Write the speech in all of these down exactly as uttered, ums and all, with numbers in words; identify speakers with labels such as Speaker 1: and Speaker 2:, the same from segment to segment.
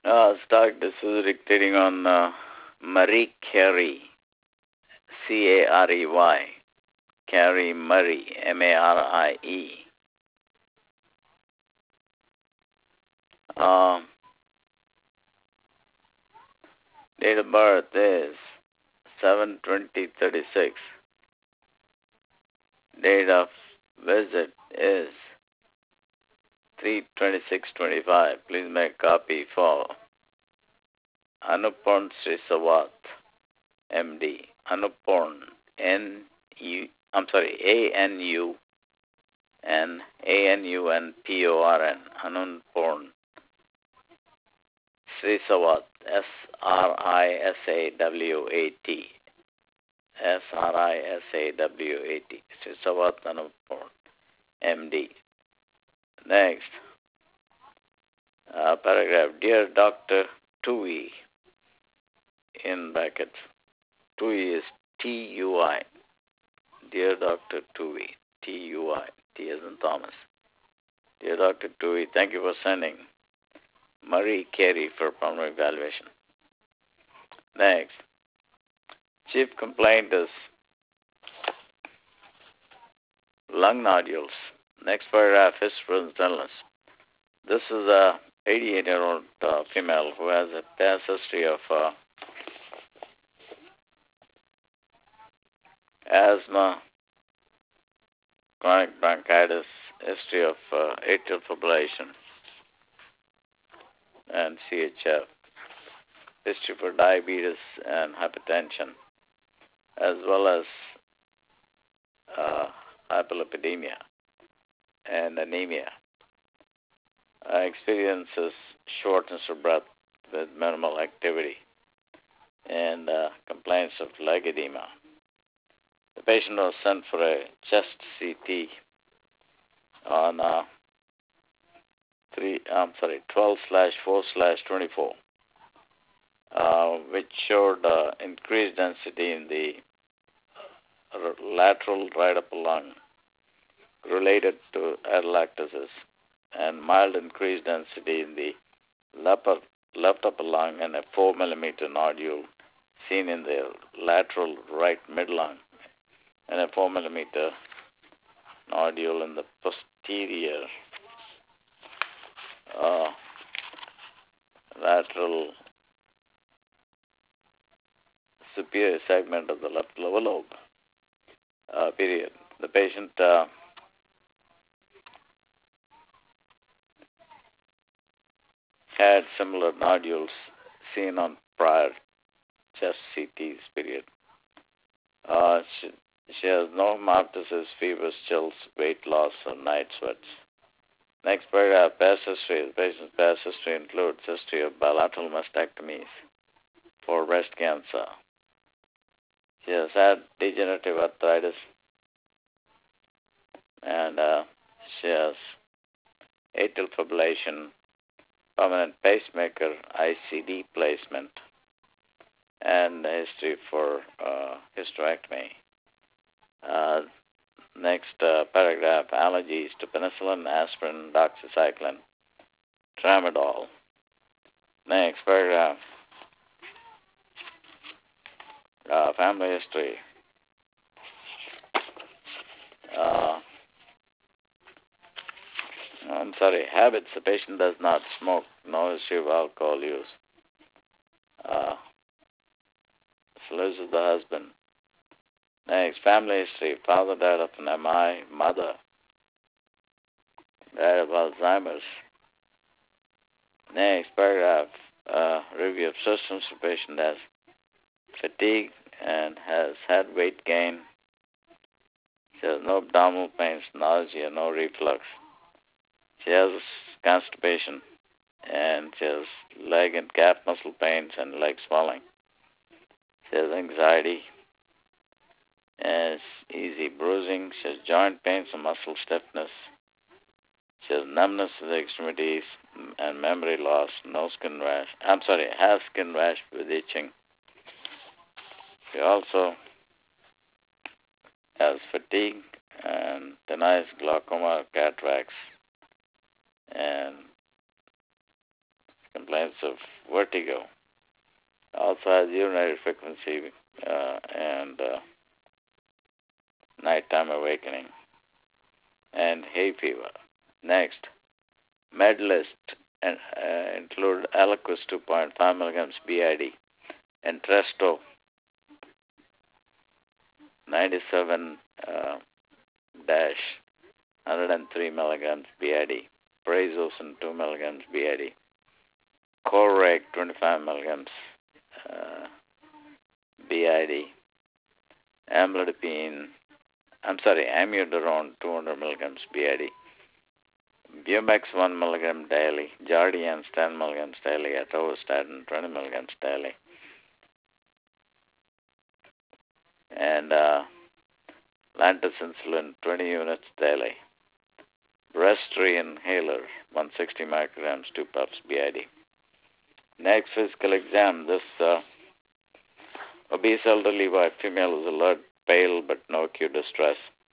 Speaker 1: Uh, start. This is dictating on uh, Marie Carey, C A R E Y, Carey Murray, M A R I E. Um, date of birth is seven twenty thirty-six. Date of visit is three twenty-six twenty-five. Please make copy for Anuporn Srisawat, M D. Anuporn, N U. I'm sorry, A N U N A N U N P O R N. Anuporn Srisawat, S R I S A W A T. S R I S A W A T. Srisawat Anuporn, M D. Next, uh, paragraph. Dear Doctor Tui, in brackets. Tui is T U I. Dear Doctor Tui, T U I. T as in Thomas. Dear Doctor Tui, thank you for sending Marie Carey for pulmonary evaluation. Next, chief complaint is lung nodules. Next paragraph, history and illness. This is a eighty-eight-year-old uh, female who has a past history of uh, asthma, chronic bronchitis, history of uh, atrial fibrillation, and C H F, history for diabetes and hypertension, as well as uh, hyperlipidemia and anemia. Uh, experiences shortness of breath with minimal activity and uh, complaints of leg edema. The patient was sent for a chest C T on uh, three. I'm sorry, twelve slash four slash twenty-four, uh, which showed uh, increased density in the lateral right upper lung related to atelectasis, and mild increased density in the left upper, left upper lung, and a four millimeter nodule seen in the lateral right midlung, and a four millimeter nodule in the posterior uh, lateral superior segment of the left lower lobe. Uh, period. The patient uh, had similar nodules seen on prior chest C Ts. Period. Uh, she, she has no hemoptysis, fevers, chills, weight loss, or night sweats. Next paragraph, past history. The patient's past history includes history of bilateral mastectomies for breast cancer. She has had degenerative arthritis, and uh, she has atrial fibrillation, permanent pacemaker, I C D placement, and history for uh, hysterectomy. Uh, next uh, paragraph, allergies to penicillin, aspirin, doxycycline, tramadol. Next paragraph, uh, family history. Uh, I'm sorry, habits. The patient does not smoke, no history of alcohol use. Uh, Lives with the husband. Next, family history. Father died of an M I. Mother died of Alzheimer's. Next paragraph, uh, review of symptoms. The patient has fatigue and has had weight gain. She has no abdominal pains, nausea, no reflux. She has constipation, and she has leg and calf muscle pains and leg swelling. She has anxiety and easy bruising. She has joint pains and muscle stiffness. She has numbness of the extremities and memory loss, no skin rash. I'm sorry, has skin rash with itching. She also has fatigue and denies glaucoma, cataracts, and complaints of vertigo. Also has urinary frequency uh, and uh, nighttime awakening and hay fever. Next, Medlist and, uh, include Eliquis two point five milligrams B I D and Tresto ninety-seven uh, dash one hundred three milligrams B I D, Prazosin two milligrams B I D, Correg twenty-five milligrams uh, B I D, Amlodipine, I'm sorry, Amiodarone two hundred milligrams B I D, Bumex one milligram daily, Jardiance ten milligrams daily, Atorvastatin twenty milligrams daily, and uh, Lantus insulin twenty units daily, Breztri inhaler one hundred sixty micrograms, two puffs B I D. Next physical exam. This uh, obese elderly white female is alert, pale, but no acute distress.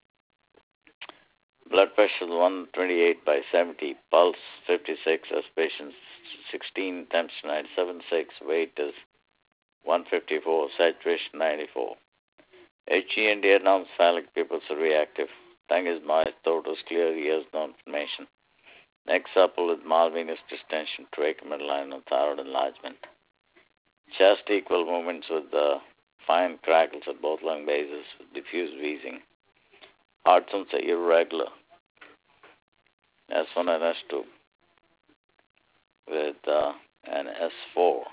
Speaker 1: Blood pressure is one twenty-eight by seventy, pulse fifty-six, aspiration sixteen times ninety-seven point six, weight is one fifty-four, saturation ninety-four. H E N D announced phallic pupils are reactive. Tongue is moist, throat is clear, ears no inflammation. Neck supple with mild venous distension, tracheal midline and thyroid enlargement. Chest equal movements with uh, fine crackles at both lung bases with diffuse wheezing. Heart sounds are irregular. S one and S two with uh, an S four.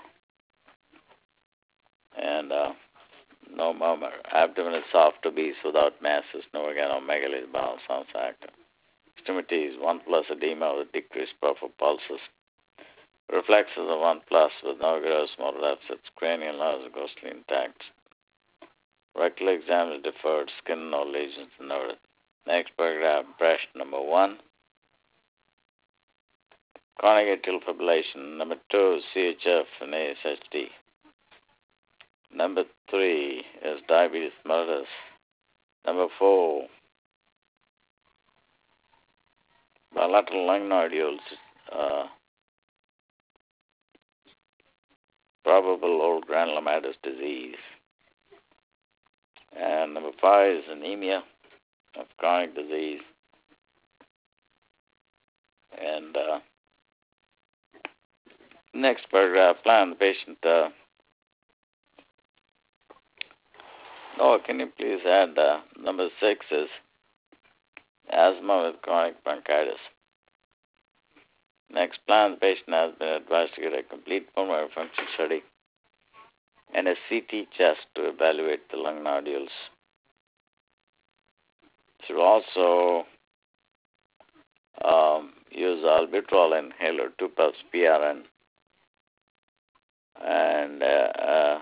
Speaker 1: And uh, no murmur. Abdomen is soft, obese, without masses, no organomegaly, bowel sounds active. Extremities, one plus edema with decreased puff of pulses. Reflexes of one plus with no gross motor deficits. Cranial nerves are ghostly intact. Rectal exam is deferred. Skin, no lesions noted. Next paragraph, impression number one. Chronic atrial fibrillation. Number two, C H F and A S H D. Number three is diabetes mellitus. Number four, bilateral lung nodules, uh, probable old granulomatous disease. And number five is anemia of chronic disease. And uh, next paragraph, plan the patient. Uh, Noah, can you please add uh, number six is asthma with chronic bronchitis. Next, plan the patient has been advised to get a complete pulmonary function study and a C T chest to evaluate the lung nodules. Should also um, use albuterol inhaler, two puffs P R N, and uh, uh,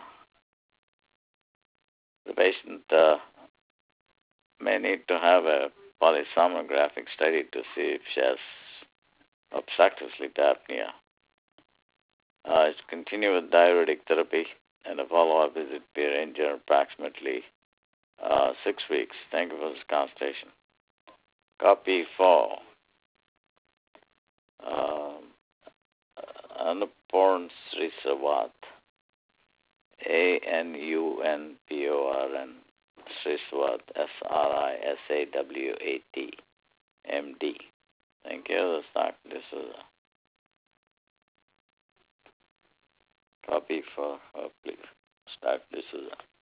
Speaker 1: the patient uh, may need to have a polysomnographic study to see if she has obstructive sleep apnea. Uh, it's continue with diuretic therapy, and a follow-up visit be arranged in approximately uh, six weeks. Thank you for this consultation. Copy four. Um, Anuporn Srisawat. A N U N P O R N. Srisawat. S R I S A W A T. M D. Thank you. That's Doctor D'Souza. Copy for, oh, please. Doctor D'Souza.